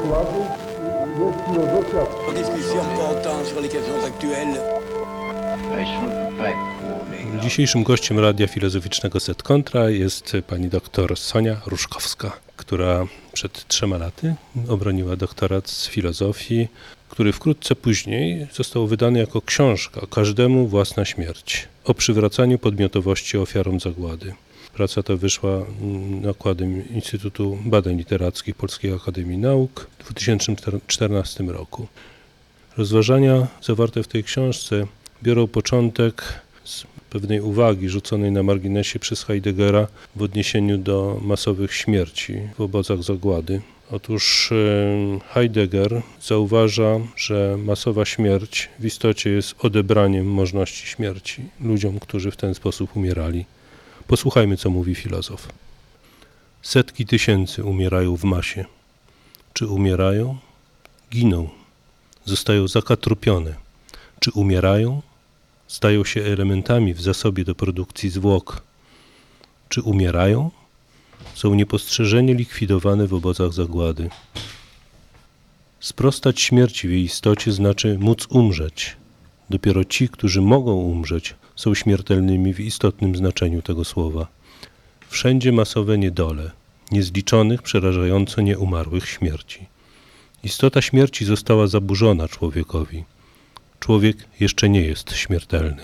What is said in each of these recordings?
Dzisiejszym gościem Radia Filozoficznego Set Kontra jest pani doktor Sonia Różkowska, która przed 3 laty obroniła doktorat z filozofii, który wkrótce później został wydany jako książka Każdemu własna śmierć o przywracaniu podmiotowości ofiarom zagłady. Praca ta wyszła nakładem Instytutu Badań Literackich Polskiej Akademii Nauk w 2014 roku. Rozważania zawarte w tej książce biorą początek z pewnej uwagi rzuconej na marginesie przez Heideggera w odniesieniu do masowych śmierci w obozach zagłady. Otóż Heidegger zauważa, że masowa śmierć w istocie jest odebraniem możliwości śmierci ludziom, którzy w ten sposób umierali. Posłuchajmy, co mówi filozof. Setki tysięcy umierają w masie. Czy umierają? Giną. Zostają zakatrupione. Czy umierają? Stają się elementami w zasobie do produkcji zwłok. Czy umierają? Są niepostrzeżenie likwidowane w obozach zagłady. Sprostać śmierci w jej istocie znaczy móc umrzeć. Dopiero ci, którzy mogą umrzeć, są śmiertelnymi w istotnym znaczeniu tego słowa. Wszędzie masowe niedole, niezliczonych, przerażająco nieumarłych śmierci. Istota śmierci została zaburzona człowiekowi. Człowiek jeszcze nie jest śmiertelny.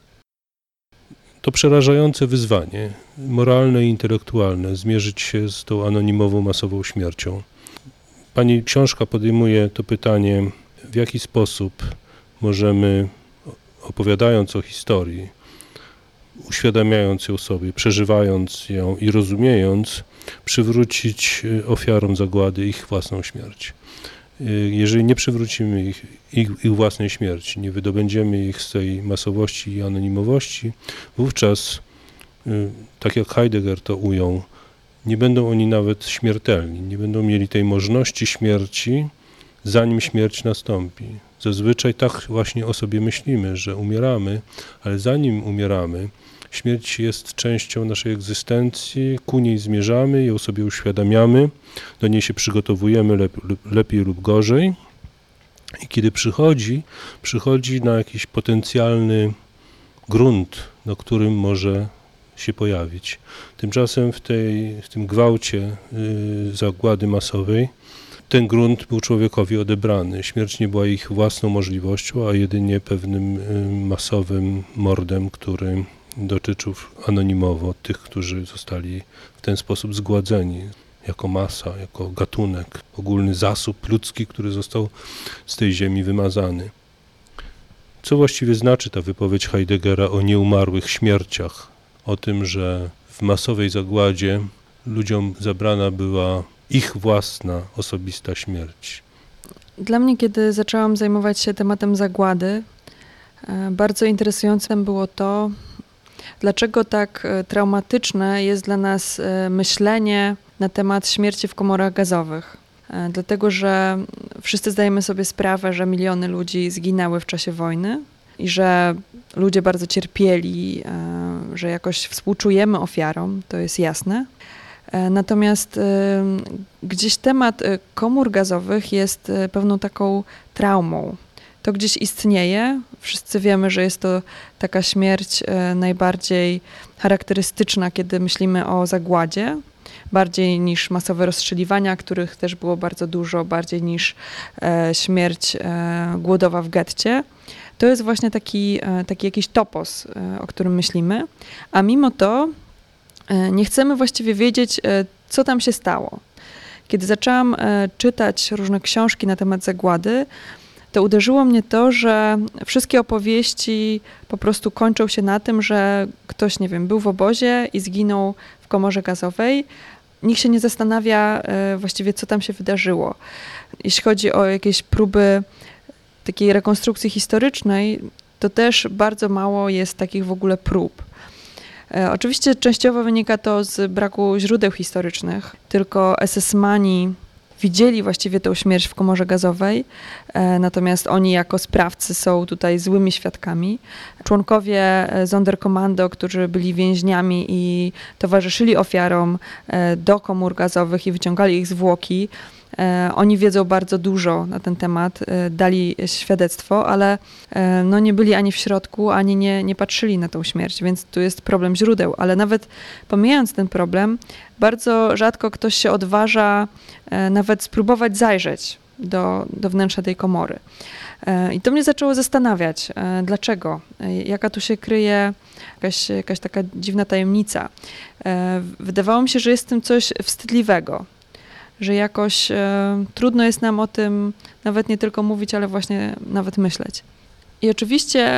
To przerażające wyzwanie, moralne i intelektualne, zmierzyć się z tą anonimową, masową śmiercią. Pani książka podejmuje to pytanie, w jaki sposób możemy, opowiadając o historii, uświadamiając ją sobie, przeżywając ją i rozumiejąc, przywrócić ofiarom zagłady ich własną śmierć. Jeżeli nie przywrócimy ich własnej śmierci, nie wydobędziemy ich z tej masowości i anonimowości, wówczas, tak jak Heidegger to ujął, nie będą oni nawet śmiertelni, nie będą mieli tej możliwości śmierci, zanim śmierć nastąpi. Zazwyczaj tak właśnie o sobie myślimy, że umieramy, ale zanim umieramy, śmierć jest częścią naszej egzystencji, ku niej zmierzamy, ją sobie uświadamiamy, do niej się przygotowujemy lepiej lub gorzej i kiedy przychodzi na jakiś potencjalny grunt, na którym może się pojawić. Tymczasem w tym gwałcie zagłady masowej ten grunt był człowiekowi odebrany. Śmierć nie była ich własną możliwością, a jedynie pewnym masowym mordem, który dotyczył anonimowo tych, którzy zostali w ten sposób zgładzeni jako masa, jako gatunek, ogólny zasób ludzki, który został z tej ziemi wymazany. Co właściwie znaczy ta wypowiedź Heideggera o nieumarłych śmierciach? O tym, że w masowej zagładzie ludziom zabrana była ich własna, osobista śmierć. Dla mnie, kiedy zaczęłam zajmować się tematem zagłady, bardzo interesującym było to, dlaczego tak traumatyczne jest dla nas myślenie na temat śmierci w komorach gazowych. Dlatego, że wszyscy zdajemy sobie sprawę, że miliony ludzi zginęły w czasie wojny i że ludzie bardzo cierpieli, że jakoś współczujemy ofiarom, to jest jasne. Natomiast gdzieś temat komór gazowych jest pewną taką traumą. To gdzieś istnieje. Wszyscy wiemy, że jest to taka śmierć najbardziej charakterystyczna, kiedy myślimy o zagładzie. Bardziej niż masowe rozstrzeliwania, których też było bardzo dużo, bardziej niż śmierć głodowa w getcie. To jest właśnie taki jakiś topos, o którym myślimy. A mimo to nie chcemy właściwie wiedzieć, co tam się stało. Kiedy zaczęłam czytać różne książki na temat zagłady, to uderzyło mnie to, że wszystkie opowieści po prostu kończą się na tym, że ktoś, nie wiem, był w obozie i zginął w komorze gazowej. Nikt się nie zastanawia właściwie, co tam się wydarzyło. Jeśli chodzi o jakieś próby takiej rekonstrukcji historycznej, to też bardzo mało jest takich w ogóle prób. Oczywiście częściowo wynika to z braku źródeł historycznych, tylko SS-mani widzieli właściwie tę śmierć w komorze gazowej, natomiast oni jako sprawcy są tutaj złymi świadkami. Członkowie Sonderkommando, którzy byli więźniami i towarzyszyli ofiarom do komór gazowych i wyciągali ich zwłoki, Oni wiedzą bardzo dużo na ten temat, dali świadectwo, ale no nie byli ani w środku, ani nie patrzyli na tą śmierć, więc tu jest problem źródeł. Ale nawet pomijając ten problem, bardzo rzadko ktoś się odważa nawet spróbować zajrzeć do wnętrza tej komory. I to mnie zaczęło zastanawiać, dlaczego, jaka tu się kryje jakaś taka dziwna tajemnica. Wydawało mi się, że jest w tym coś wstydliwego, że jakoś trudno jest nam o tym nawet nie tylko mówić, ale właśnie nawet myśleć. I oczywiście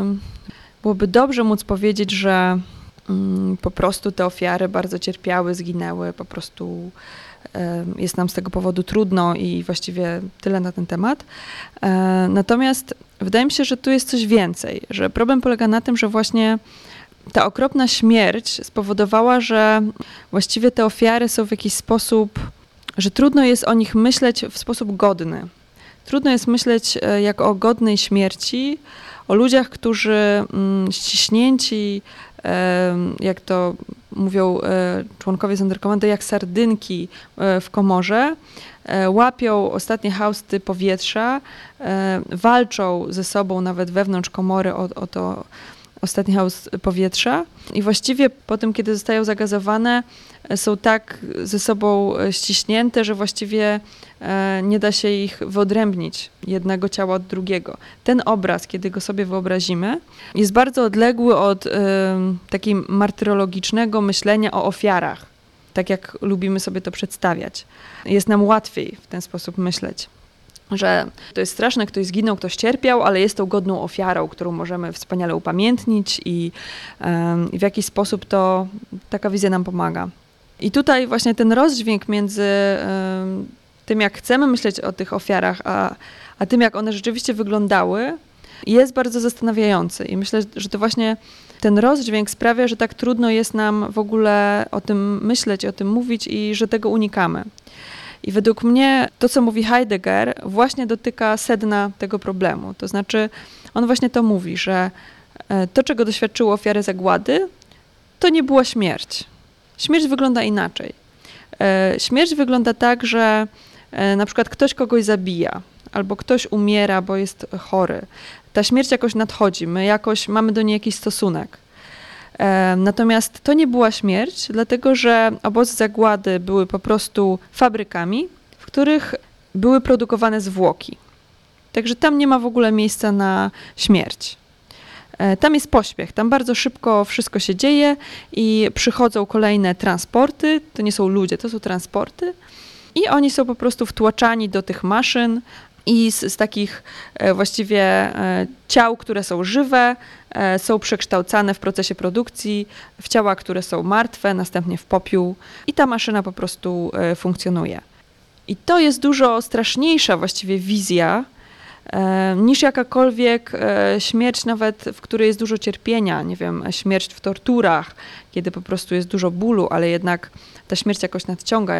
byłoby dobrze móc powiedzieć, że po prostu te ofiary bardzo cierpiały, zginęły, po prostu jest nam z tego powodu trudno i właściwie tyle na ten temat. Natomiast wydaje mi się, że tu jest coś więcej, że problem polega na tym, że właśnie ta okropna śmierć spowodowała, że właściwie te ofiary są w jakiś sposób, że trudno jest o nich myśleć w sposób godny. Trudno jest myśleć jak o godnej śmierci, o ludziach, którzy ściśnięci, jak to mówią członkowie Sonderkommando, jak sardynki w komorze, łapią ostatnie hausty powietrza, walczą ze sobą nawet wewnątrz komory o to ostatni haust powietrza i właściwie po tym, kiedy zostają zagazowane, są tak ze sobą ściśnięte, że właściwie nie da się ich wyodrębnić jednego ciała od drugiego. Ten obraz, kiedy go sobie wyobrazimy, jest bardzo odległy od takiego martyrologicznego myślenia o ofiarach, tak jak lubimy sobie to przedstawiać. Jest nam łatwiej w ten sposób myśleć, że to jest straszne, ktoś zginął, ktoś cierpiał, ale jest tą godną ofiarą, którą możemy wspaniale upamiętnić i w jakiś sposób to taka wizja nam pomaga. I tutaj właśnie ten rozdźwięk między tym, jak chcemy myśleć o tych ofiarach, a tym, jak one rzeczywiście wyglądały, jest bardzo zastanawiający. I myślę, że to właśnie ten rozdźwięk sprawia, że tak trudno jest nam w ogóle o tym myśleć, o tym mówić i że tego unikamy. I według mnie to, co mówi Heidegger, właśnie dotyka sedna tego problemu. To znaczy, on właśnie to mówi, że to, czego doświadczyły ofiary zagłady, to nie była śmierć. Śmierć wygląda inaczej. Śmierć wygląda tak, że na przykład ktoś kogoś zabija, albo ktoś umiera, bo jest chory. Ta śmierć jakoś nadchodzi, my jakoś mamy do niej jakiś stosunek. Natomiast to nie była śmierć, dlatego że obozy zagłady były po prostu fabrykami, w których były produkowane zwłoki. Także tam nie ma w ogóle miejsca na śmierć. Tam jest pośpiech, tam bardzo szybko wszystko się dzieje i przychodzą kolejne transporty, to nie są ludzie, to są transporty i oni są po prostu wtłaczani do tych maszyn i z takich właściwie ciał, które są żywe, są przekształcane w procesie produkcji w ciała, które są martwe, następnie w popiół i ta maszyna po prostu funkcjonuje. I to jest dużo straszniejsza właściwie wizja niż jakakolwiek śmierć nawet, w której jest dużo cierpienia, nie wiem, śmierć w torturach, kiedy po prostu jest dużo bólu, ale jednak ta śmierć jakoś nadciąga,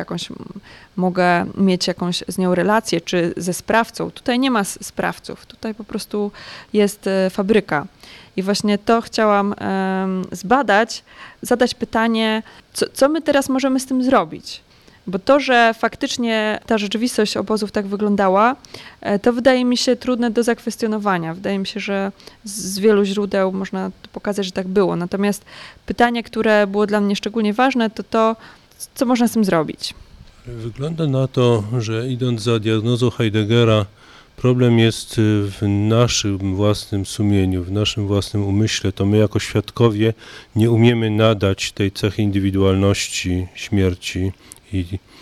mogę mieć jakąś z nią relację, czy ze sprawcą. Tutaj nie ma sprawców, tutaj po prostu jest fabryka. I właśnie to chciałam zbadać, zadać pytanie, co my teraz możemy z tym zrobić? Bo to, że faktycznie ta rzeczywistość obozów tak wyglądała, to wydaje mi się trudne do zakwestionowania. Wydaje mi się, że z wielu źródeł można pokazać, że tak było. Natomiast pytanie, które było dla mnie szczególnie ważne, to co można z tym zrobić. Wygląda na to, że idąc za diagnozą Heideggera, problem jest w naszym własnym sumieniu, w naszym własnym umyśle. To my jako świadkowie nie umiemy nadać tej cechy indywidualności śmierci i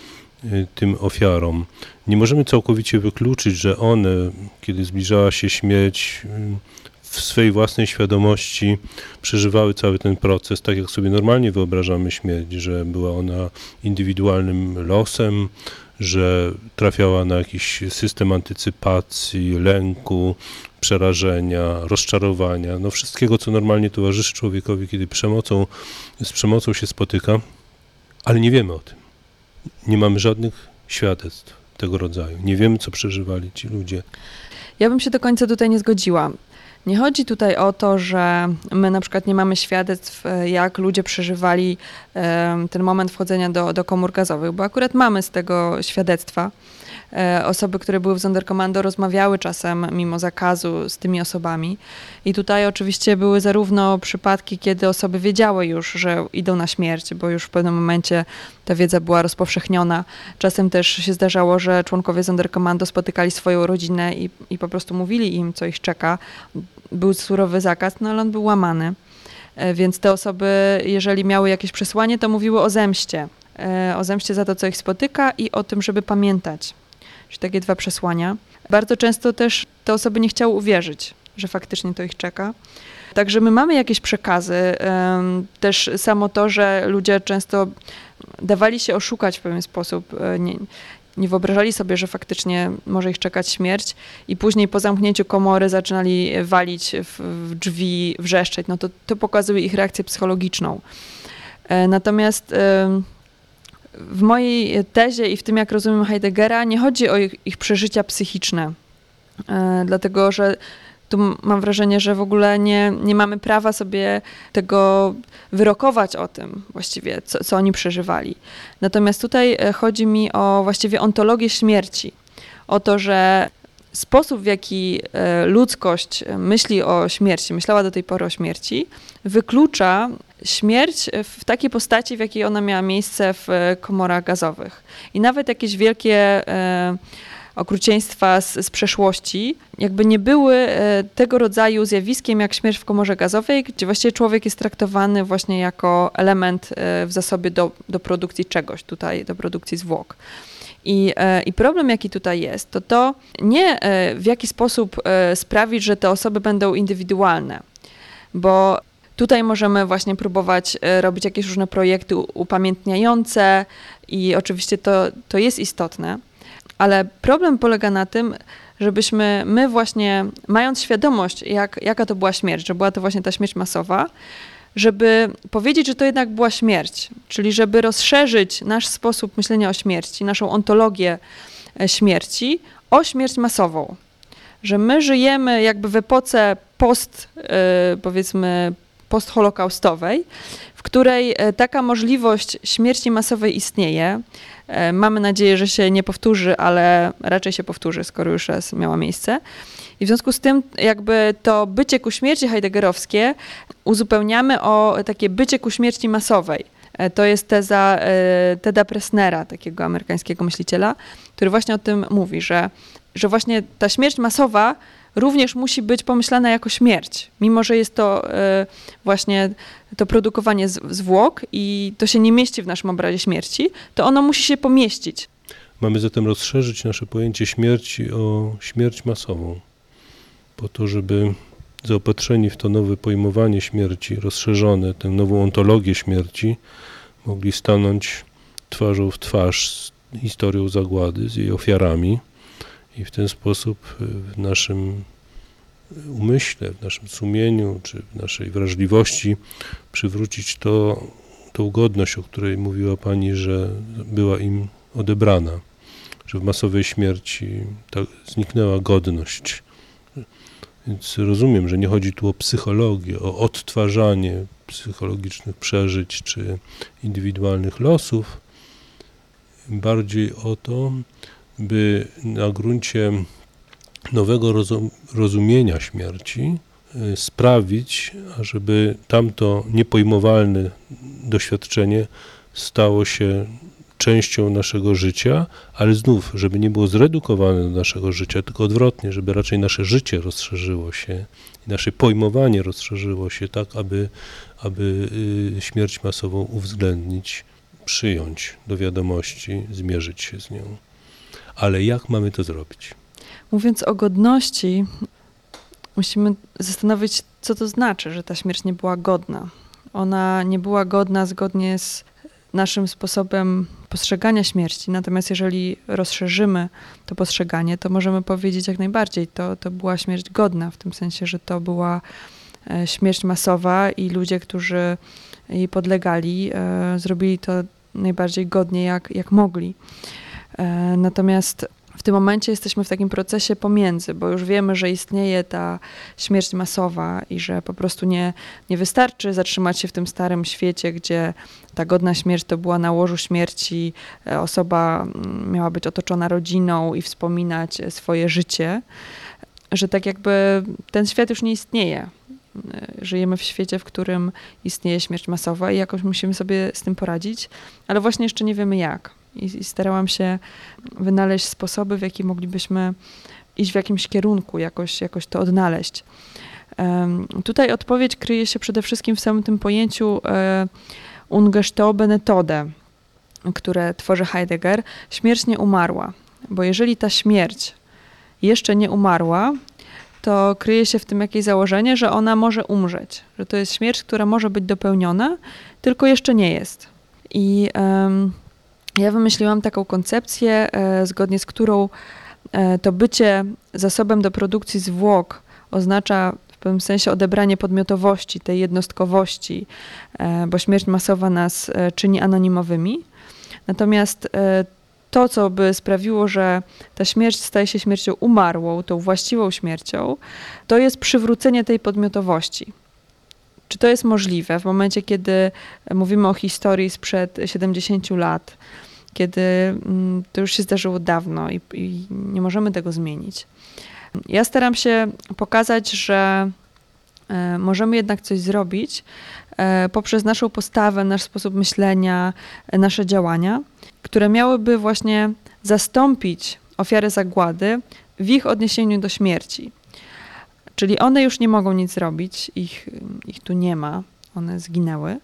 tym ofiarom. Nie możemy całkowicie wykluczyć, że one, kiedy zbliżała się śmierć, w swej własnej świadomości przeżywały cały ten proces, tak jak sobie normalnie wyobrażamy śmierć, że była ona indywidualnym losem, że trafiała na jakiś system antycypacji, lęku, przerażenia, rozczarowania, no wszystkiego, co normalnie towarzyszy człowiekowi, kiedy z przemocą się spotyka, ale nie wiemy o tym. Nie mamy żadnych świadectw tego rodzaju. Nie wiemy, co przeżywali ci ludzie. Ja bym się do końca tutaj nie zgodziła. Nie chodzi tutaj o to, że my na przykład nie mamy świadectw, jak ludzie przeżywali ten moment wchodzenia do komór gazowych, bo akurat mamy z tego świadectwa. Osoby, które były w Sonderkommando, rozmawiały czasem mimo zakazu z tymi osobami. I tutaj oczywiście były zarówno przypadki, kiedy osoby wiedziały już, że idą na śmierć, bo już w pewnym momencie ta wiedza była rozpowszechniona. Czasem też się zdarzało, że członkowie Sonderkommando spotykali swoją rodzinę i po prostu mówili im, co ich czeka. Był surowy zakaz, ale on był łamany. Więc te osoby, jeżeli miały jakieś przesłanie, to mówiły o zemście. O zemście za to, co ich spotyka i o tym, żeby pamiętać. Czyli takie dwa przesłania. Bardzo często też te osoby nie chciały uwierzyć, że faktycznie to ich czeka. Także my mamy jakieś przekazy. Też samo to, że ludzie często dawali się oszukać w pewien sposób. Nie wyobrażali sobie, że faktycznie może ich czekać śmierć i później po zamknięciu komory zaczynali walić w drzwi, wrzeszczeć. No to pokazuje ich reakcję psychologiczną. Natomiast w mojej tezie i w tym, jak rozumiem Heideggera, nie chodzi o ich przeżycia psychiczne, dlatego że tu mam wrażenie, że w ogóle nie mamy prawa sobie tego wyrokować o tym właściwie, co oni przeżywali. Natomiast tutaj chodzi mi o właściwie ontologię śmierci, o to, że sposób, w jaki ludzkość myśli o śmierci, myślała do tej pory o śmierci, wyklucza śmierć w takiej postaci, w jakiej ona miała miejsce w komorach gazowych. I nawet jakieś wielkie okrucieństwa z przeszłości jakby nie były tego rodzaju zjawiskiem jak śmierć w komorze gazowej, gdzie właściwie człowiek jest traktowany właśnie jako element w zasobie do produkcji czegoś, tutaj do produkcji zwłok. I problem, jaki tutaj jest, to nie w jaki sposób sprawić, że te osoby będą indywidualne, bo tutaj możemy właśnie próbować robić jakieś różne projekty upamiętniające i oczywiście to jest istotne, ale problem polega na tym, żebyśmy my właśnie, mając świadomość, jaka to była śmierć, że była to właśnie ta śmierć masowa, żeby powiedzieć, że to jednak była śmierć, czyli żeby rozszerzyć nasz sposób myślenia o śmierci, naszą ontologię śmierci o śmierć masową. Że my żyjemy jakby w epoce postholokaustowej, w której taka możliwość śmierci masowej istnieje. Mamy nadzieję, że się nie powtórzy, ale raczej się powtórzy, skoro już raz miała miejsce. I w związku z tym jakby to bycie ku śmierci heideggerowskie uzupełniamy o takie bycie ku śmierci masowej. To jest teza Teda Pressnera, takiego amerykańskiego myśliciela, który właśnie o tym mówi, że właśnie ta śmierć masowa również musi być pomyślana jako śmierć, mimo że jest to właśnie to produkowanie zwłok i to się nie mieści w naszym obrazie śmierci, to ono musi się pomieścić. Mamy zatem rozszerzyć nasze pojęcie śmierci o śmierć masową, po to, żeby zaopatrzeni w to nowe pojmowanie śmierci, rozszerzone, tę nową ontologię śmierci, mogli stanąć twarzą w twarz z historią zagłady, z jej ofiarami i w ten sposób w naszym umyśle, w naszym sumieniu czy w naszej wrażliwości przywrócić tą godność, o której mówiła Pani, że była im odebrana, że w masowej śmierci zniknęła godność. Więc rozumiem, że nie chodzi tu o psychologię, o odtwarzanie psychologicznych przeżyć czy indywidualnych losów, bardziej o to, by na gruncie nowego rozumienia śmierci sprawić, ażeby tamto niepojmowalne doświadczenie stało się częścią naszego życia, ale znów, żeby nie było zredukowane do naszego życia, tylko odwrotnie, żeby raczej nasze życie rozszerzyło się i nasze pojmowanie rozszerzyło się tak, aby śmierć masową uwzględnić, przyjąć do wiadomości, zmierzyć się z nią. Ale jak mamy to zrobić? Mówiąc o godności, musimy zastanowić, co to znaczy, że ta śmierć nie była godna. Ona nie była godna zgodnie z naszym sposobem postrzegania śmierci. Natomiast jeżeli rozszerzymy to postrzeganie, to możemy powiedzieć jak najbardziej, to była śmierć godna, w tym sensie, że to była śmierć masowa i ludzie, którzy jej podlegali, zrobili to najbardziej godnie, jak mogli. Natomiast w tym momencie jesteśmy w takim procesie pomiędzy, bo już wiemy, że istnieje ta śmierć masowa i że po prostu nie wystarczy zatrzymać się w tym starym świecie, gdzie ta godna śmierć to była na łożu śmierci, osoba miała być otoczona rodziną i wspominać swoje życie, że tak jakby ten świat już nie istnieje. Żyjemy w świecie, w którym istnieje śmierć masowa i jakoś musimy sobie z tym poradzić, ale właśnie jeszcze nie wiemy jak. I starałam się wynaleźć sposoby, w jaki moglibyśmy iść w jakimś kierunku, jakoś to odnaleźć. Tutaj odpowiedź kryje się przede wszystkim w samym tym pojęciu Ungestörbe Methode, które tworzy Heidegger. Śmierć nie umarła, bo jeżeli ta śmierć jeszcze nie umarła, to kryje się w tym jakieś założenie, że ona może umrzeć, że to jest śmierć, która może być dopełniona, tylko jeszcze nie jest. I ja wymyśliłam taką koncepcję, zgodnie z którą to bycie zasobem do produkcji zwłok oznacza w pewnym sensie odebranie podmiotowości, tej jednostkowości, bo śmierć masowa nas czyni anonimowymi. Natomiast to, co by sprawiło, że ta śmierć staje się śmiercią umarłą, tą właściwą śmiercią, to jest przywrócenie tej podmiotowości. Czy to jest możliwe w momencie, kiedy mówimy o historii sprzed 70 lat, kiedy to już się zdarzyło dawno i nie możemy tego zmienić? Ja staram się pokazać, że możemy jednak coś zrobić poprzez naszą postawę, nasz sposób myślenia, nasze działania, które miałyby właśnie zastąpić ofiary zagłady w ich odniesieniu do śmierci. Czyli one już nie mogą nic zrobić, ich tu nie ma, one zginęły.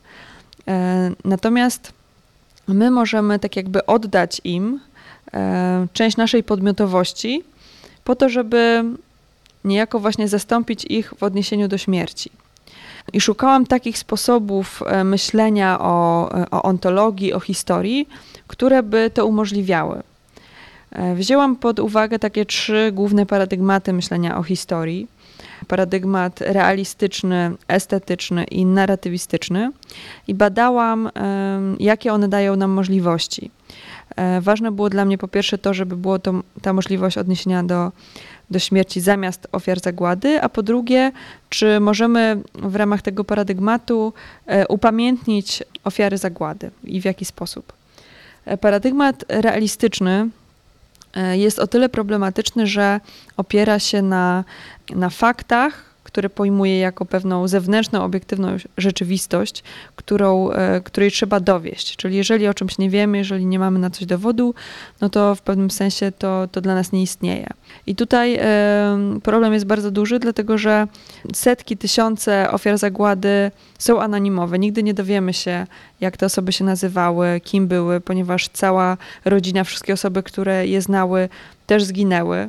Natomiast my możemy tak jakby oddać im część naszej podmiotowości po to, żeby niejako właśnie zastąpić ich w odniesieniu do śmierci. I szukałam takich sposobów myślenia o ontologii, o historii, które by to umożliwiały. Wzięłam pod uwagę takie 3 główne paradygmaty myślenia o historii. Paradygmat realistyczny, estetyczny i narratywistyczny i badałam, jakie one dają nam możliwości. Ważne było dla mnie po pierwsze to, żeby było ta możliwość odniesienia do śmierci zamiast ofiar zagłady, a po drugie, czy możemy w ramach tego paradygmatu upamiętnić ofiary zagłady i w jaki sposób. Paradygmat realistyczny jest o tyle problematyczny, że opiera się na faktach, które pojmuje jako pewną zewnętrzną, obiektywną rzeczywistość, której trzeba dowieść. Czyli jeżeli o czymś nie wiemy, jeżeli nie mamy na coś dowodu, no to w pewnym sensie to dla nas nie istnieje. I tutaj problem jest bardzo duży, dlatego że setki, tysiące ofiar zagłady są anonimowe. Nigdy nie dowiemy się, jak te osoby się nazywały, kim były, ponieważ cała rodzina, wszystkie osoby, które je znały, też zginęły.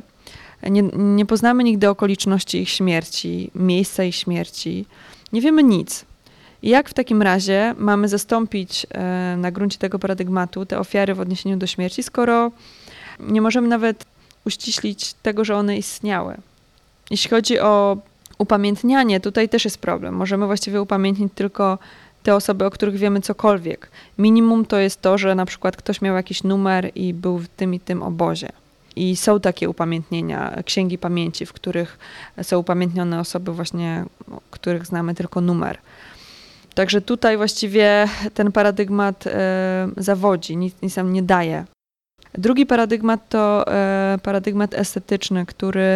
Nie poznamy nigdy okoliczności ich śmierci, miejsca ich śmierci. Nie wiemy nic. I jak w takim razie mamy zastąpić na gruncie tego paradygmatu te ofiary w odniesieniu do śmierci, skoro nie możemy nawet uściślić tego, że one istniały? Jeśli chodzi o upamiętnianie, tutaj też jest problem. Możemy właściwie upamiętnić tylko te osoby, o których wiemy cokolwiek. Minimum to jest to, że na przykład ktoś miał jakiś numer i był w tym i tym obozie. I są takie upamiętnienia, księgi pamięci, w których są upamiętnione osoby właśnie, których znamy tylko numer. Także tutaj właściwie ten paradygmat zawodzi, nic nam nie daje. Drugi paradygmat to paradygmat estetyczny,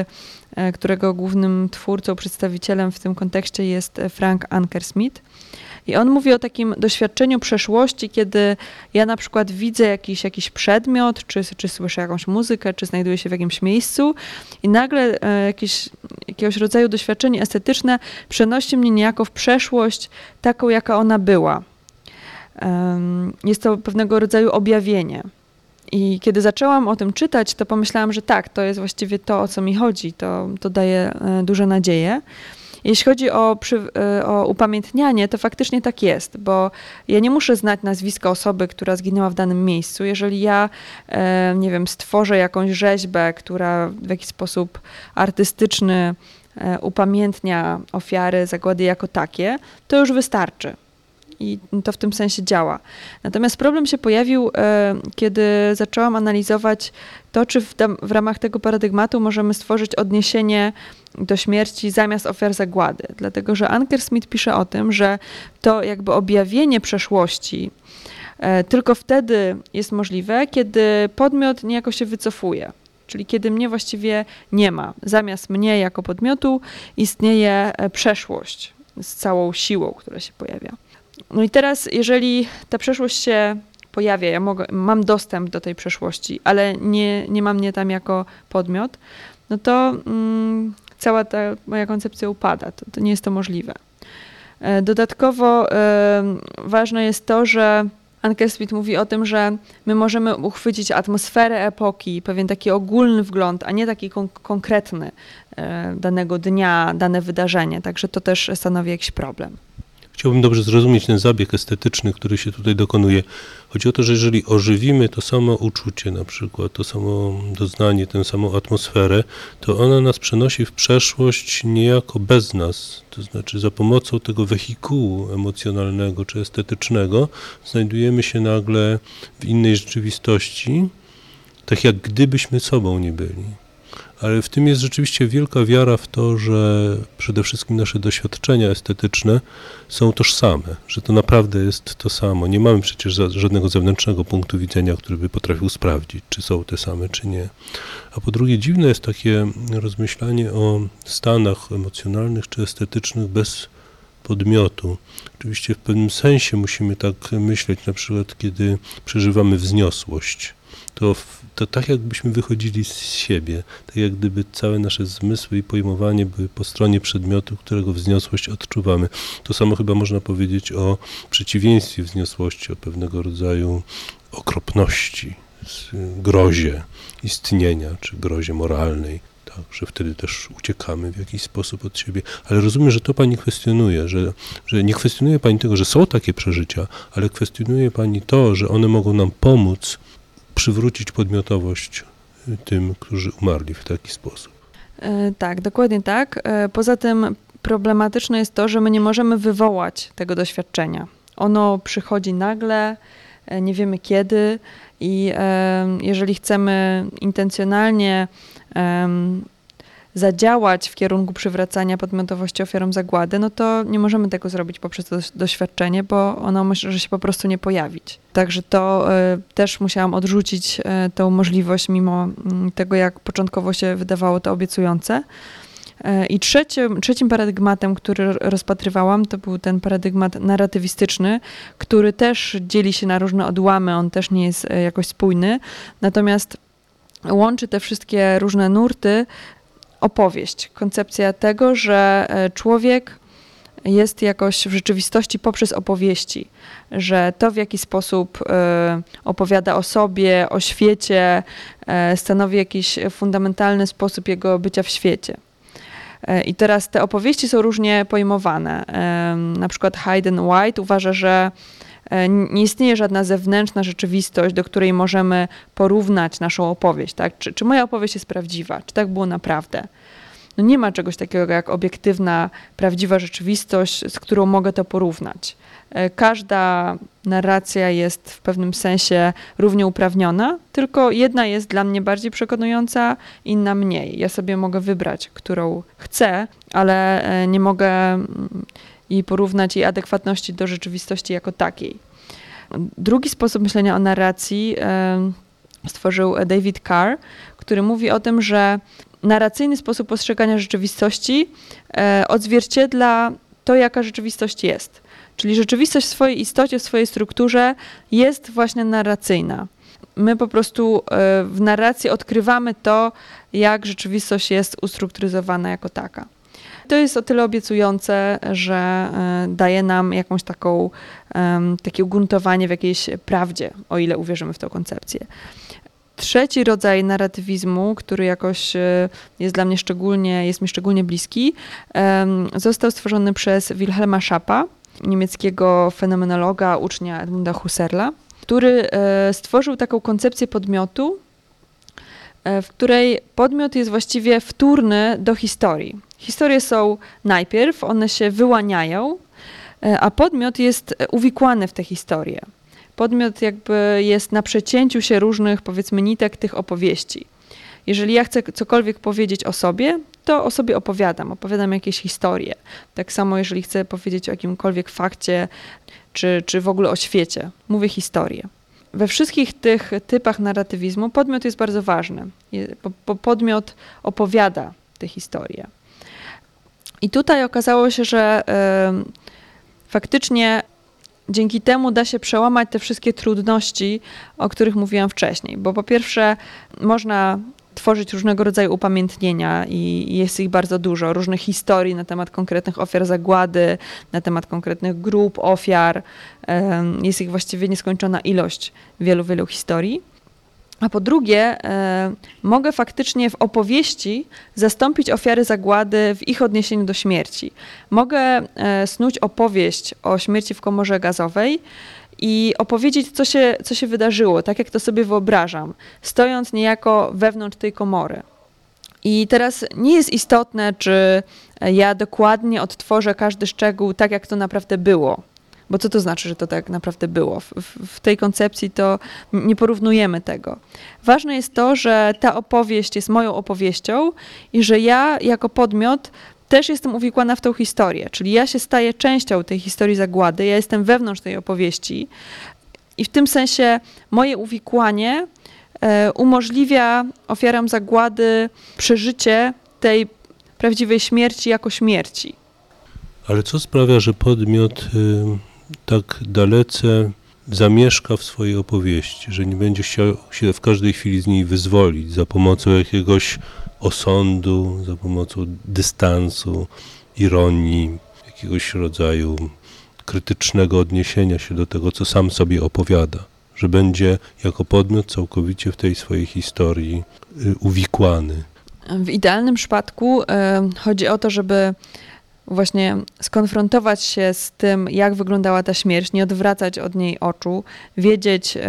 którego głównym twórcą, przedstawicielem w tym kontekście jest Frank Anker-Smith. I on mówi o takim doświadczeniu przeszłości, kiedy ja na przykład widzę jakiś przedmiot, czy słyszę jakąś muzykę, czy znajduję się w jakimś miejscu i nagle jakiegoś rodzaju doświadczenie estetyczne przenosi mnie niejako w przeszłość taką, jaka ona była. Jest to pewnego rodzaju objawienie. I kiedy zaczęłam o tym czytać, to pomyślałam, że tak, to jest właściwie to, o co mi chodzi. To daje duże nadzieje. Jeśli chodzi o upamiętnianie, to faktycznie tak jest, bo ja nie muszę znać nazwiska osoby, która zginęła w danym miejscu. Jeżeli ja, nie wiem, stworzę jakąś rzeźbę, która w jakiś sposób artystyczny upamiętnia ofiary zagłady jako takie, to już wystarczy. i to w tym sensie działa. Natomiast problem się pojawił, kiedy zaczęłam analizować to, czy w ramach tego paradygmatu możemy stworzyć odniesienie do śmierci zamiast ofiar zagłady. Dlatego, że Anker Smith pisze o tym, że to jakby objawienie przeszłości tylko wtedy jest możliwe, kiedy podmiot niejako się wycofuje. Czyli kiedy mnie właściwie nie ma. Zamiast mnie jako podmiotu istnieje przeszłość z całą siłą, która się pojawia. No i teraz, jeżeli ta przeszłość się pojawia, mam dostęp do tej przeszłości, ale nie mam mnie tam jako podmiot, no to cała ta moja koncepcja upada. To nie jest to możliwe. Dodatkowo ważne jest to, że Anker Smith mówi o tym, że my możemy uchwycić atmosferę epoki, pewien taki ogólny wgląd, a nie taki konkretny danego dnia, dane wydarzenie. Także to też stanowi jakiś problem. Chciałbym dobrze zrozumieć ten zabieg estetyczny, który się tutaj dokonuje. Chodzi o to, że jeżeli ożywimy to samo uczucie, na przykład to samo doznanie, tę samą atmosferę, to ona nas przenosi w przeszłość niejako bez nas. To znaczy za pomocą tego wehikułu emocjonalnego czy estetycznego znajdujemy się nagle w innej rzeczywistości, tak jak gdybyśmy sobą nie byli. Ale w tym jest rzeczywiście wielka wiara w to, że przede wszystkim nasze doświadczenia estetyczne są tożsame, że to naprawdę jest to samo. Nie mamy przecież żadnego zewnętrznego punktu widzenia, który by potrafił sprawdzić, czy są te same, czy nie. A po drugie, dziwne jest takie rozmyślanie o stanach emocjonalnych czy estetycznych bez podmiotu. Oczywiście w pewnym sensie musimy tak myśleć, na przykład kiedy przeżywamy wzniosłość. To tak jakbyśmy wychodzili z siebie, tak jak gdyby całe nasze zmysły i pojmowanie były po stronie przedmiotu, którego wzniosłość odczuwamy. To samo chyba można powiedzieć o przeciwieństwie wzniosłości, o pewnego rodzaju okropności, grozie istnienia, czy grozie moralnej. Tak, że wtedy też uciekamy w jakiś sposób od siebie. Ale rozumiem, że to pani kwestionuje, że nie kwestionuje pani tego, że są takie przeżycia, ale kwestionuje pani to, że one mogą nam pomóc przywrócić podmiotowość tym, którzy umarli w taki sposób. Tak, dokładnie tak. Poza tym problematyczne jest to, że my nie możemy wywołać tego doświadczenia. Ono przychodzi nagle, nie wiemy kiedy i jeżeli chcemy intencjonalnie zadziałać w kierunku przywracania podmiotowości ofiarom zagłady, no to nie możemy tego zrobić poprzez to doświadczenie, bo ono może się po prostu nie pojawić. Także to też musiałam odrzucić tą możliwość, mimo tego, jak początkowo się wydawało to obiecujące. I trzecim paradygmatem, który rozpatrywałam, to był ten paradygmat narratywistyczny, który też dzieli się na różne odłamy, on też nie jest jakoś spójny, natomiast łączy te wszystkie różne nurty opowieść, koncepcja tego, że człowiek jest jakoś w rzeczywistości poprzez opowieści, że to w jaki sposób opowiada o sobie, o świecie, stanowi jakiś fundamentalny sposób jego bycia w świecie. I teraz te opowieści są różnie pojmowane. Na przykład Hayden White uważa, że nie istnieje żadna zewnętrzna rzeczywistość, do której możemy porównać naszą opowieść. Tak? Czy moja opowieść jest prawdziwa? Czy tak było naprawdę? No nie ma czegoś takiego jak obiektywna, prawdziwa rzeczywistość, z którą mogę to porównać. Każda narracja jest w pewnym sensie równie uprawniona, tylko jedna jest dla mnie bardziej przekonująca, inna mniej. Ja sobie mogę wybrać, którą chcę, ale nie mogę i porównać jej adekwatności do rzeczywistości jako takiej. Drugi sposób myślenia o narracji stworzył David Carr, który mówi o tym, że narracyjny sposób postrzegania rzeczywistości odzwierciedla to, jaka rzeczywistość jest. Czyli rzeczywistość w swojej istocie, w swojej strukturze jest właśnie narracyjna. My po prostu w narracji odkrywamy to, jak rzeczywistość jest ustrukturyzowana jako taka. To jest o tyle obiecujące, że daje nam jakąś takie ugruntowanie w jakiejś prawdzie, o ile uwierzymy w tę koncepcję. Trzeci rodzaj narratywizmu, który jakoś jest dla mnie szczególnie bliski, został stworzony przez Wilhelma Schappa, niemieckiego fenomenologa, ucznia Edmunda Husserla, który stworzył taką koncepcję podmiotu, w której podmiot jest właściwie wtórny do historii. Historie są najpierw, one się wyłaniają, a podmiot jest uwikłany w tę historię. Podmiot jakby jest na przecięciu się różnych, powiedzmy, nitek tych opowieści. Jeżeli ja chcę cokolwiek powiedzieć o sobie, to o sobie opowiadam jakieś historie. Tak samo jeżeli chcę powiedzieć o jakimkolwiek fakcie, czy w ogóle o świecie, mówię historię. We wszystkich tych typach narratywizmu podmiot jest bardzo ważny, bo podmiot opowiada te historie. I tutaj okazało się, że faktycznie dzięki temu da się przełamać te wszystkie trudności, o których mówiłam wcześniej, bo po pierwsze można tworzyć różnego rodzaju upamiętnienia i jest ich bardzo dużo, różnych historii na temat konkretnych ofiar zagłady, na temat konkretnych grup ofiar. Jest ich właściwie nieskończona ilość wielu historii. A po drugie, mogę faktycznie w opowieści zastąpić ofiary zagłady w ich odniesieniu do śmierci. Mogę snuć opowieść o śmierci w komorze gazowej i opowiedzieć, co się wydarzyło, tak jak to sobie wyobrażam, stojąc niejako wewnątrz tej komory. I teraz nie jest istotne, czy ja dokładnie odtworzę każdy szczegół tak, jak to naprawdę było. Bo co to znaczy, że to tak naprawdę było? W tej koncepcji to nie porównujemy tego. Ważne jest to, że ta opowieść jest moją opowieścią i że ja jako podmiot też jestem uwikłana w tą historię. Czyli ja się staję częścią tej historii zagłady, ja jestem wewnątrz tej opowieści i w tym sensie moje uwikłanie umożliwia ofiarom zagłady przeżycie tej prawdziwej śmierci jako śmierci. Ale co sprawia, że podmiot tak dalece zamieszka w swojej opowieści, że nie będzie chciał się w każdej chwili z niej wyzwolić za pomocą jakiegoś osądu, za pomocą dystansu, ironii, jakiegoś rodzaju krytycznego odniesienia się do tego, co sam sobie opowiada, że będzie jako podmiot całkowicie w tej swojej historii uwikłany. W idealnym przypadku chodzi o to, żeby właśnie skonfrontować się z tym, jak wyglądała ta śmierć, nie odwracać od niej oczu, wiedzieć,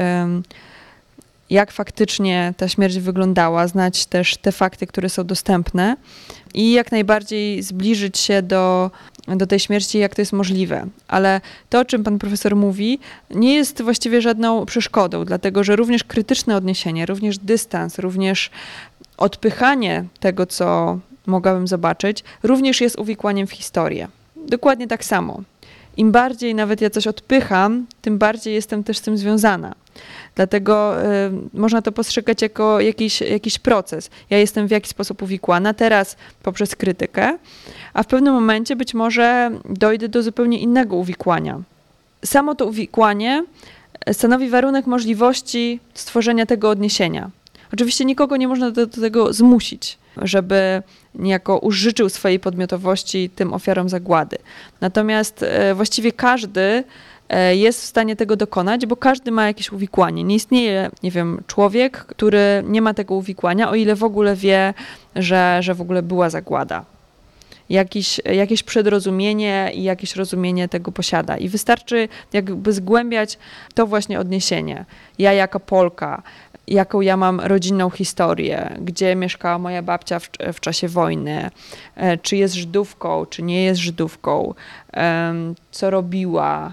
jak faktycznie ta śmierć wyglądała, znać też te fakty, które są dostępne i jak najbardziej zbliżyć się do tej śmierci, jak to jest możliwe. Ale to, o czym pan profesor mówi, nie jest właściwie żadną przeszkodą, dlatego że również krytyczne odniesienie, również dystans, również odpychanie tego, co mogłabym zobaczyć, również jest uwikłaniem w historię. Dokładnie tak samo. Im bardziej nawet ja coś odpycham, tym bardziej jestem też z tym związana. Dlatego można to postrzegać jako jakiś proces. Ja jestem w jakiś sposób uwikłana, teraz poprzez krytykę, a w pewnym momencie być może dojdę do zupełnie innego uwikłania. Samo to uwikłanie stanowi warunek możliwości stworzenia tego odniesienia. Oczywiście nikogo nie można do tego zmusić, żeby niejako użyczył swojej podmiotowości tym ofiarom zagłady. Natomiast właściwie każdy jest w stanie tego dokonać, bo każdy ma jakieś uwikłanie. Nie istnieje, nie wiem, człowiek, który nie ma tego uwikłania, o ile w ogóle wie, że w ogóle była zagłada. Jakieś przedrozumienie i jakieś rozumienie tego posiada. I wystarczy jakby zgłębiać to właśnie odniesienie. Ja jako Polka, jaką ja mam rodzinną historię, gdzie mieszkała moja babcia w czasie wojny, czy jest Żydówką, czy nie jest Żydówką, co robiła,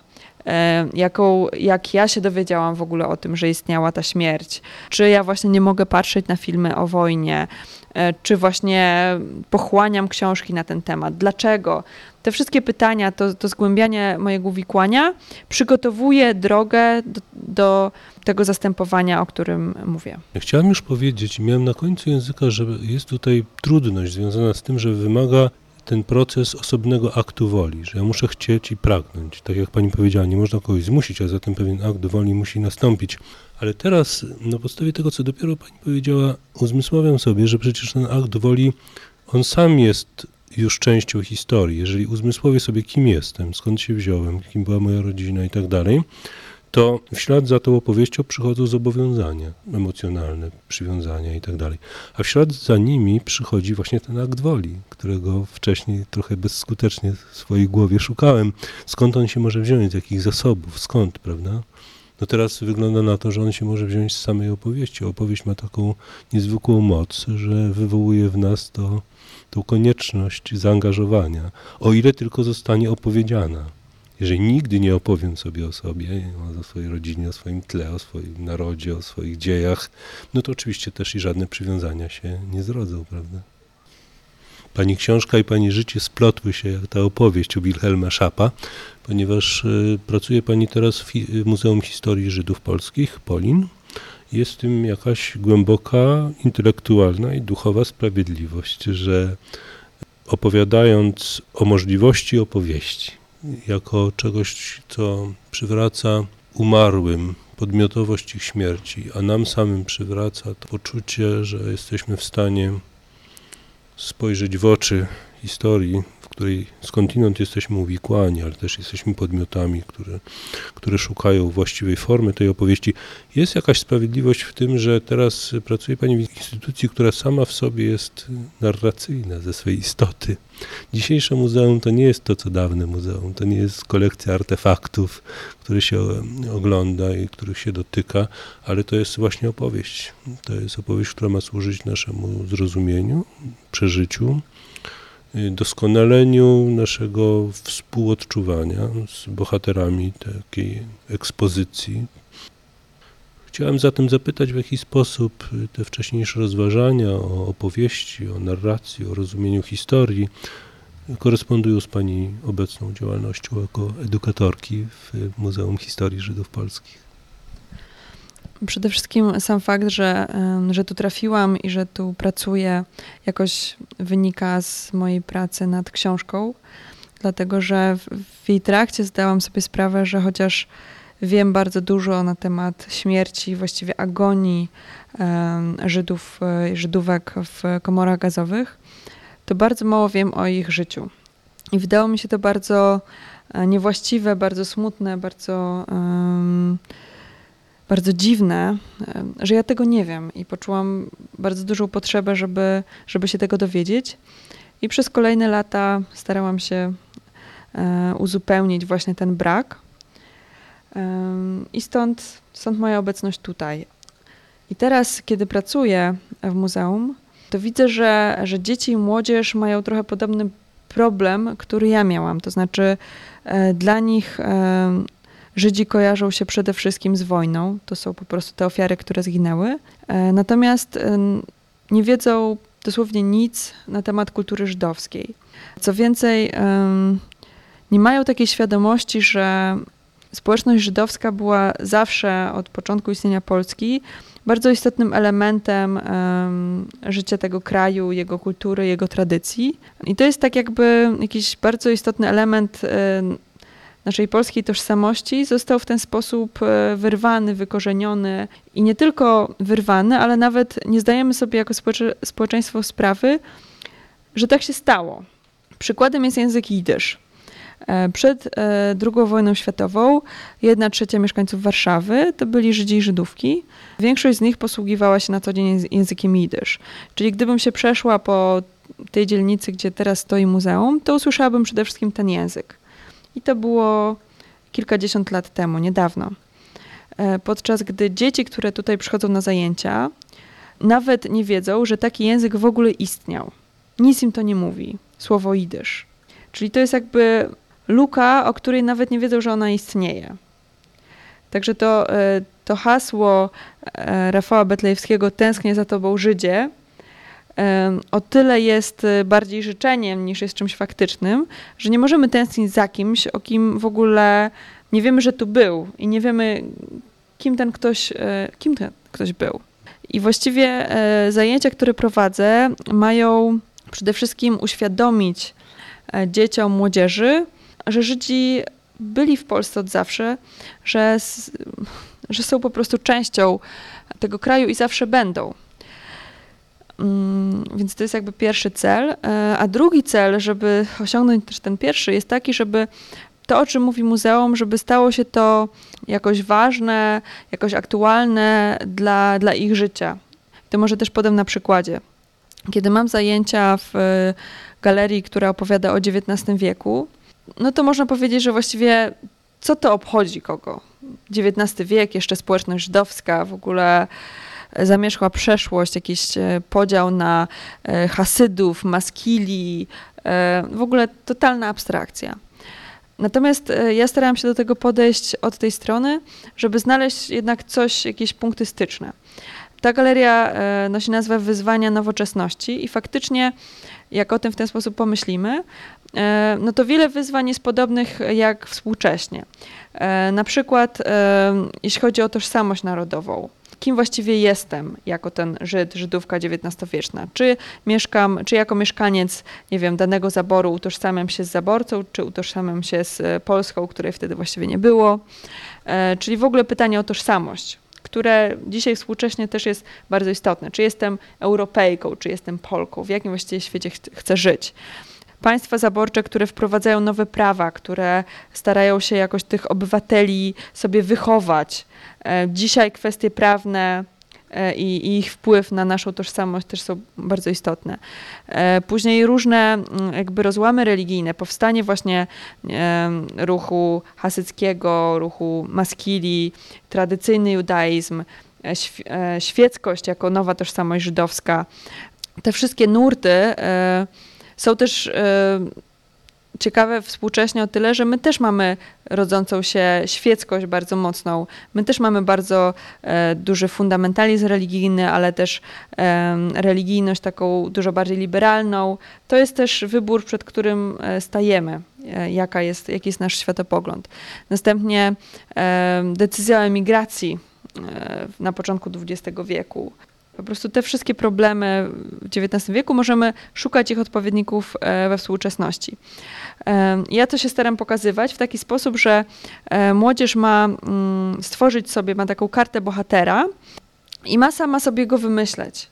jak ja się dowiedziałam w ogóle o tym, że istniała ta śmierć, czy ja właśnie nie mogę patrzeć na filmy o wojnie, czy właśnie pochłaniam książki na ten temat. Dlaczego? Te wszystkie pytania, to zgłębianie mojego uwikłania przygotowuje drogę do tego zastępowania, o którym mówię. Ja chciałem już powiedzieć, miałem na końcu języka, że jest tutaj trudność związana z tym, że wymaga ten proces osobnego aktu woli, że ja muszę chcieć i pragnąć. Tak jak pani powiedziała, nie można kogoś zmusić, a zatem pewien akt woli musi nastąpić. Ale teraz, na podstawie tego, co dopiero pani powiedziała, uzmysławiam sobie, że przecież ten akt woli, on sam jest już częścią historii. Jeżeli uzmysłowię sobie, kim jestem, skąd się wziąłem, kim była moja rodzina i tak dalej, to w ślad za tą opowieścią przychodzą zobowiązania emocjonalne, przywiązania i tak dalej. A w ślad za nimi przychodzi właśnie ten akt woli, którego wcześniej trochę bezskutecznie w swojej głowie szukałem. Skąd on się może wziąć, z jakich zasobów, skąd, prawda? No teraz wygląda na to, że on się może wziąć z samej opowieści. Opowieść ma taką niezwykłą moc, że wywołuje w nas tą konieczność zaangażowania, o ile tylko zostanie opowiedziana. Jeżeli nigdy nie opowiem sobie o sobie, o swojej rodzinie, o swoim tle, o swoim narodzie, o swoich dziejach, no to oczywiście też i żadne przywiązania się nie zrodzą, prawda? Pani książka i pani życie splotły się jak ta opowieść u Wilhelma Schappa, ponieważ pracuje pani teraz w Muzeum Historii Żydów Polskich, Polin. Jest w tym jakaś głęboka, intelektualna i duchowa sprawiedliwość, że opowiadając o możliwości opowieści, jako czegoś, co przywraca umarłym podmiotowość ich śmierci, a nam samym przywraca to poczucie, że jesteśmy w stanie spojrzeć w oczy historii, w której skądinąd jesteśmy uwikłani, ale też jesteśmy podmiotami, które szukają właściwej formy tej opowieści. Jest jakaś sprawiedliwość w tym, że teraz pracuje pani w instytucji, która sama w sobie jest narracyjna ze swej istoty. Dzisiejsze muzeum to nie jest to, co dawne muzeum. To nie jest kolekcja artefaktów, które się ogląda i których się dotyka, ale to jest właśnie opowieść. To jest opowieść, która ma służyć naszemu zrozumieniu, przeżyciu, doskonaleniu naszego współodczuwania z bohaterami takiej ekspozycji. Chciałem zatem zapytać, w jaki sposób te wcześniejsze rozważania o opowieści, o narracji, o rozumieniu historii korespondują z pani obecną działalnością jako edukatorki w Muzeum Historii Żydów Polskich. Przede wszystkim sam fakt, że tu trafiłam i że tu pracuję, jakoś wynika z mojej pracy nad książką, dlatego że w jej trakcie zdałam sobie sprawę, że chociaż wiem bardzo dużo na temat śmierci, właściwie agonii Żydów, Żydówek w komorach gazowych, to bardzo mało wiem o ich życiu. I wydało mi się to bardzo niewłaściwe, bardzo smutne, bardzo dziwne, że ja tego nie wiem i poczułam bardzo dużą potrzebę, żeby się tego dowiedzieć. I przez kolejne lata starałam się uzupełnić właśnie ten brak. I stąd moja obecność tutaj. I teraz, kiedy pracuję w muzeum, to widzę, że dzieci i młodzież mają trochę podobny problem, który ja miałam. To znaczy dla nich Żydzi kojarzą się przede wszystkim z wojną. To są po prostu te ofiary, które zginęły. Natomiast nie wiedzą dosłownie nic na temat kultury żydowskiej. Co więcej, nie mają takiej świadomości, że społeczność żydowska była zawsze od początku istnienia Polski bardzo istotnym elementem życia tego kraju, jego kultury, jego tradycji. I to jest tak jakby jakiś bardzo istotny element naszej polskiej tożsamości został w ten sposób wyrwany, wykorzeniony i nie tylko wyrwany, ale nawet nie zdajemy sobie jako społeczeństwo sprawy, że tak się stało. Przykładem jest język jidysz. Przed II wojną światową 1/3 mieszkańców Warszawy to byli Żydzi i Żydówki. Większość z nich posługiwała się na co dzień językiem jidysz. Czyli gdybym się przeszła po tej dzielnicy, gdzie teraz stoi muzeum, to usłyszałabym przede wszystkim ten język. I to było kilkadziesiąt lat temu, niedawno. Podczas gdy dzieci, które tutaj przychodzą na zajęcia, nawet nie wiedzą, że taki język w ogóle istniał. Nic im to nie mówi. Słowo jidysz. Czyli to jest jakby luka, o której nawet nie wiedzą, że ona istnieje. Także to hasło Rafała Betlejewskiego "Tęsknię za tobą, Żydzie" o tyle jest bardziej życzeniem niż jest czymś faktycznym, że nie możemy tęsknić za kimś, o kim w ogóle nie wiemy, że tu był i nie wiemy, kim ten ktoś był. I właściwie zajęcia, które prowadzę, mają przede wszystkim uświadomić dzieciom, młodzieży, że Żydzi byli w Polsce od zawsze, że są po prostu częścią tego kraju i zawsze będą. Więc to jest jakby pierwszy cel. A drugi cel, żeby osiągnąć też ten pierwszy, jest taki, żeby to, o czym mówi muzeum, żeby stało się to jakoś ważne, jakoś aktualne dla ich życia. To może też podam na przykładzie. Kiedy mam zajęcia w galerii, która opowiada o XIX wieku, no to można powiedzieć, że właściwie co to obchodzi kogo? XIX wiek, jeszcze społeczność żydowska, w ogóle zamierzchła przeszłość, jakiś podział na Hasydów, Maskili, w ogóle totalna abstrakcja. Natomiast ja starałam się do tego podejść od tej strony, żeby znaleźć jednak jakieś punkty styczne. Ta galeria nosi nazwę Wyzwania Nowoczesności i faktycznie, jak o tym w ten sposób pomyślimy, no to wiele wyzwań jest podobnych jak współcześnie. Na przykład jeśli chodzi o tożsamość narodową. Kim właściwie jestem jako ten Żyd, Żydówka XIX-wieczna? Czy jako mieszkaniec, nie wiem, danego zaboru utożsamiam się z zaborcą, czy utożsamiam się z Polską, której wtedy właściwie nie było? Czyli w ogóle pytanie o tożsamość, które dzisiaj współcześnie też jest bardzo istotne. Czy jestem Europejką, czy jestem Polką? W jakim właściwie świecie chcę żyć? Państwa zaborcze, które wprowadzają nowe prawa, które starają się jakoś tych obywateli sobie wychować. Dzisiaj kwestie prawne i ich wpływ na naszą tożsamość też są bardzo istotne. Później różne jakby rozłamy religijne, powstanie właśnie ruchu hasyckiego, ruchu maskili, tradycyjny judaizm, świeckość jako nowa tożsamość żydowska. Te wszystkie nurty są też ciekawe współcześnie o tyle, że my też mamy rodzącą się świeckość bardzo mocną. My też mamy bardzo duży fundamentalizm religijny, ale też religijność taką dużo bardziej liberalną. To jest też wybór, przed którym stajemy, jaki jest nasz światopogląd. Następnie decyzja o emigracji na początku XX wieku. Po prostu te wszystkie problemy w XIX wieku możemy szukać ich odpowiedników we współczesności. Ja to się staram pokazywać w taki sposób, że młodzież ma stworzyć sobie, ma taką kartę bohatera i ma sama sobie go wymyśleć.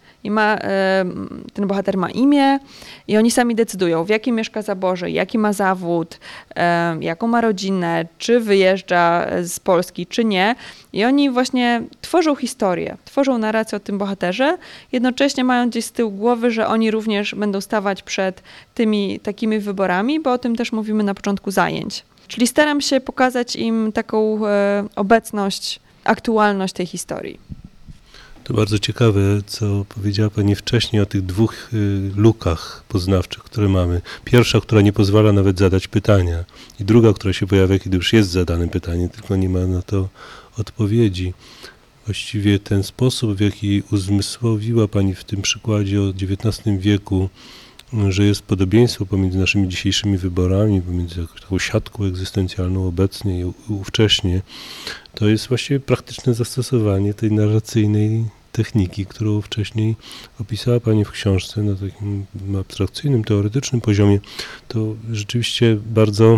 Ten bohater ma imię i oni sami decydują, w jakim mieszka zaborze, jaki ma zawód, jaką ma rodzinę, czy wyjeżdża z Polski, czy nie. I oni właśnie tworzą historię, tworzą narrację o tym bohaterze, jednocześnie mają gdzieś z tyłu głowy, że oni również będą stawać przed tymi takimi wyborami, bo o tym też mówimy na początku zajęć. Czyli staram się pokazać im taką obecność, aktualność tej historii. To bardzo ciekawe, co powiedziała Pani wcześniej o tych dwóch lukach poznawczych, które mamy. Pierwsza, która nie pozwala nawet zadać pytania i druga, która się pojawia, kiedy już jest zadane pytanie, tylko nie ma na to odpowiedzi. Właściwie ten sposób, w jaki uzmysłowiła Pani w tym przykładzie o XIX wieku, że jest podobieństwo pomiędzy naszymi dzisiejszymi wyborami, pomiędzy taką siatką egzystencjalną obecnie i ówcześnie, to jest właściwie praktyczne zastosowanie tej narracyjnej techniki, którą wcześniej opisała Pani w książce na takim abstrakcyjnym, teoretycznym poziomie. To rzeczywiście bardzo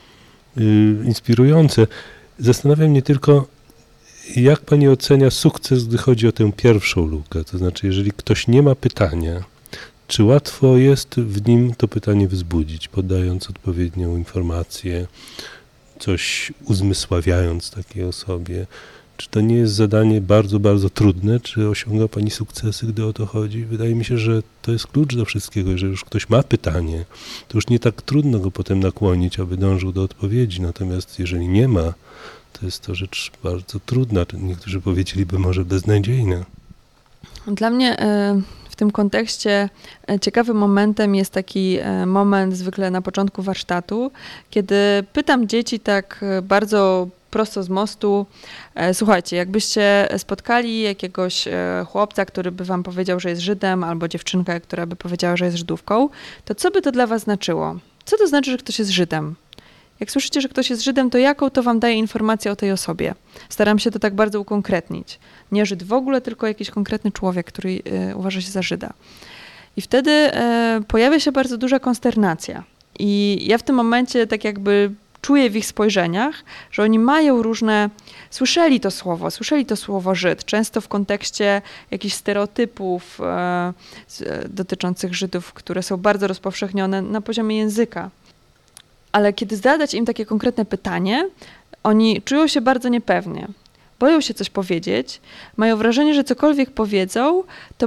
inspirujące. Zastanawia mnie tylko, jak Pani ocenia sukces, gdy chodzi o tę pierwszą lukę? To znaczy, jeżeli ktoś nie ma pytania, czy łatwo jest w nim to pytanie wzbudzić, podając odpowiednią informację, coś uzmysławiając takiej osobie? Czy to nie jest zadanie bardzo, bardzo trudne? Czy osiąga Pani sukcesy, gdy o to chodzi? Wydaje mi się, że to jest klucz do wszystkiego. Jeżeli już ktoś ma pytanie, to już nie tak trudno go potem nakłonić, aby dążył do odpowiedzi. Natomiast jeżeli nie ma, to jest to rzecz bardzo trudna. Niektórzy powiedzieliby może beznadziejna. Dla mnie w tym kontekście ciekawym momentem jest taki moment zwykle na początku warsztatu, kiedy pytam dzieci tak bardzo prosto z mostu: słuchajcie, jakbyście spotkali jakiegoś chłopca, który by wam powiedział, że jest Żydem, albo dziewczynkę, która by powiedziała, że jest Żydówką, to co by to dla was znaczyło? Co to znaczy, że ktoś jest Żydem? Jak słyszycie, że ktoś jest Żydem, to jaką to wam daje informację o tej osobie? Staram się to tak bardzo ukonkretnić. Nie Żyd w ogóle, tylko jakiś konkretny człowiek, który uważa się za Żyda. I wtedy pojawia się bardzo duża konsternacja. I ja w tym momencie tak jakby czuję w ich spojrzeniach, że oni mają słyszeli to słowo Żyd, często w kontekście jakichś stereotypów dotyczących Żydów, które są bardzo rozpowszechnione na poziomie języka. Ale kiedy zadać im takie konkretne pytanie, oni czują się bardzo niepewnie. Boją się coś powiedzieć, mają wrażenie, że cokolwiek powiedzą,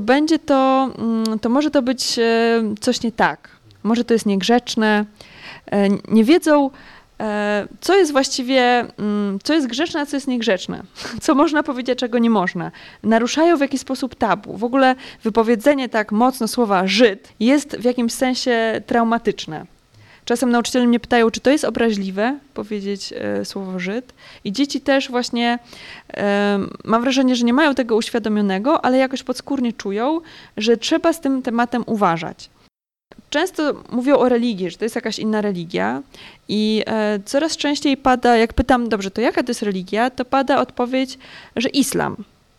to może to być coś nie tak. Może to jest niegrzeczne. Nie wiedzą, co jest właściwie, co jest grzeczne, a co jest niegrzeczne. Co można powiedzieć, czego nie można. Naruszają w jakiś sposób tabu. W ogóle wypowiedzenie tak mocno słowa Żyd jest w jakimś sensie traumatyczne. czasem nauczyciele mnie pytają, czy to jest obraźliwe powiedzieć słowo Żyd. I dzieci też właśnie, mam wrażenie, że nie mają tego uświadomionego, ale jakoś podskórnie czują, że trzeba z tym tematem uważać. Często mówią o religii, że to jest jakaś inna religia i coraz częściej pada, jak pytam, dobrze, to jaka to jest religia, to pada odpowiedź, że islam.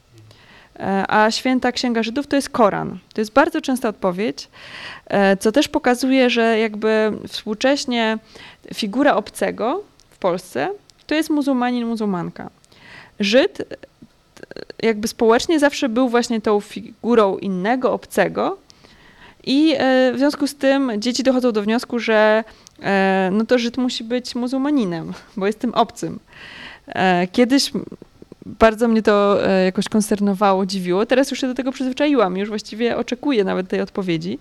A święta Księga Żydów to jest Koran. To jest bardzo częsta odpowiedź, co też pokazuje, że jakby współcześnie figura obcego w Polsce to jest muzułmanin, muzułmanka. Żyd jakby społecznie zawsze był właśnie tą figurą innego, obcego i w związku z tym dzieci dochodzą do wniosku, że no to Żyd musi być muzułmaninem, bo jest tym obcym. Kiedyś bardzo mnie to jakoś konsternowało, dziwiło. Teraz już się do tego przyzwyczaiłam, już właściwie oczekuję nawet tej odpowiedzi.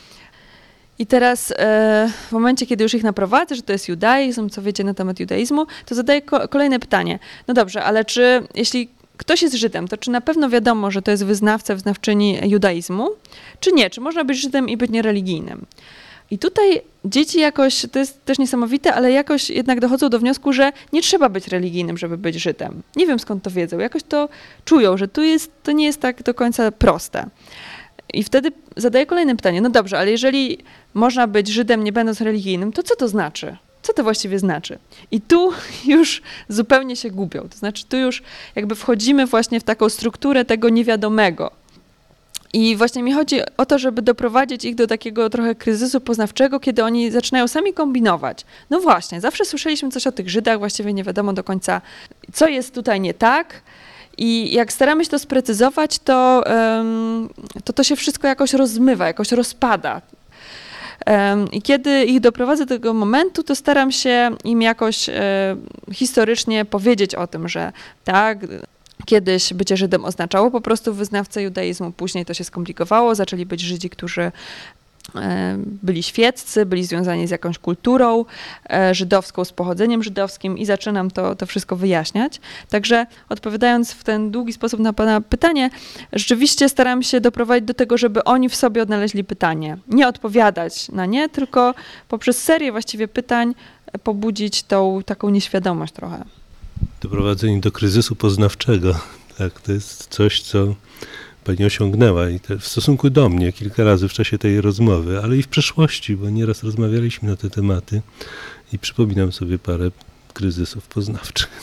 I teraz w momencie, kiedy już ich naprowadzę, że to jest judaizm, co wiecie na temat judaizmu, to zadaję kolejne pytanie. No dobrze, ale jeśli ktoś jest Żydem, to czy na pewno wiadomo, że to jest wyznawca, wyznawczyni judaizmu, czy nie? Czy można być Żydem i być niereligijnym? I tutaj dzieci jakoś, to jest też niesamowite, ale jakoś jednak dochodzą do wniosku, że nie trzeba być religijnym, żeby być Żydem. Nie wiem, skąd to wiedzą. Jakoś to czują, że to nie jest tak do końca proste. I wtedy zadaję kolejne pytanie. No dobrze, ale jeżeli można być Żydem nie będąc religijnym, to co to znaczy? Co to właściwie znaczy? I tu już zupełnie się gubią. To znaczy tu już jakby wchodzimy właśnie w taką strukturę tego niewiadomego. I właśnie mi chodzi o to, żeby doprowadzić ich do takiego trochę kryzysu poznawczego, kiedy oni zaczynają sami kombinować. No właśnie, zawsze słyszeliśmy coś o tych Żydach, właściwie nie wiadomo do końca, co jest tutaj nie tak. I jak staramy się to sprecyzować, to się wszystko jakoś rozmywa, jakoś rozpada. I kiedy ich doprowadzę do tego momentu, to staram się im jakoś historycznie powiedzieć o tym, że tak, kiedyś bycie Żydem oznaczało po prostu wyznawcę judaizmu, później to się skomplikowało, zaczęli być Żydzi, którzy byli świeccy, byli związani z jakąś kulturą żydowską, z pochodzeniem żydowskim i zaczynam to wszystko wyjaśniać. Także odpowiadając w ten długi sposób na pana pytanie, rzeczywiście staram się doprowadzić do tego, żeby oni w sobie odnaleźli pytanie. Nie odpowiadać na nie, tylko poprzez serię właściwie pytań pobudzić tą taką nieświadomość trochę. Doprowadzenie do kryzysu poznawczego. Tak, to jest coś, co pani osiągnęła i w stosunku do mnie kilka razy w czasie tej rozmowy, ale i w przeszłości, bo nieraz rozmawialiśmy na te tematy i przypominam sobie parę kryzysów poznawczych.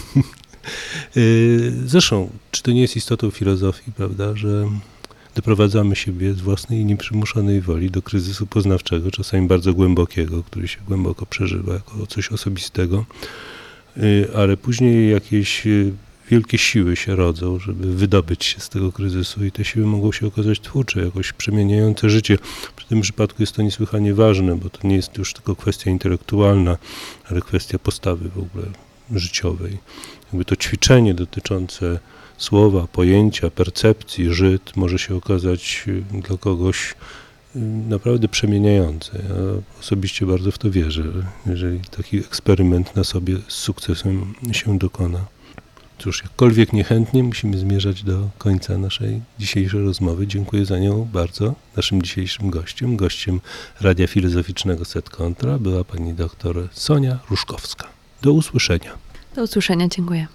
Zresztą, czy to nie jest istotą filozofii, prawda, że doprowadzamy siebie z własnej i nieprzymuszonej woli do kryzysu poznawczego, czasami bardzo głębokiego, który się głęboko przeżywa jako coś osobistego, ale później jakieś wielkie siły się rodzą, żeby wydobyć się z tego kryzysu i te siły mogą się okazać twórcze, jakoś przemieniające życie. W tym przypadku jest to niesłychanie ważne, bo to nie jest już tylko kwestia intelektualna, ale kwestia postawy w ogóle życiowej. Jakby to ćwiczenie dotyczące słowa, pojęcia, percepcji, Żyd może się okazać dla kogoś naprawdę przemieniające. Ja osobiście bardzo w to wierzę, jeżeli taki eksperyment na sobie z sukcesem się dokona. Cóż, jakkolwiek niechętnie musimy zmierzać do końca naszej dzisiejszej rozmowy. Dziękuję za nią bardzo. Naszym dzisiejszym gościem Radia Filozoficznego Set Kontra była pani doktor Sonia Ruszkowska. Do usłyszenia. Do usłyszenia, dziękuję.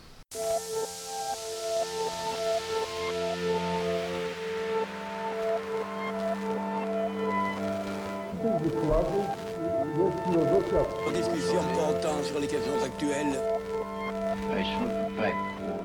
Discussion portant sur les questions actuelles. Je suis prêt.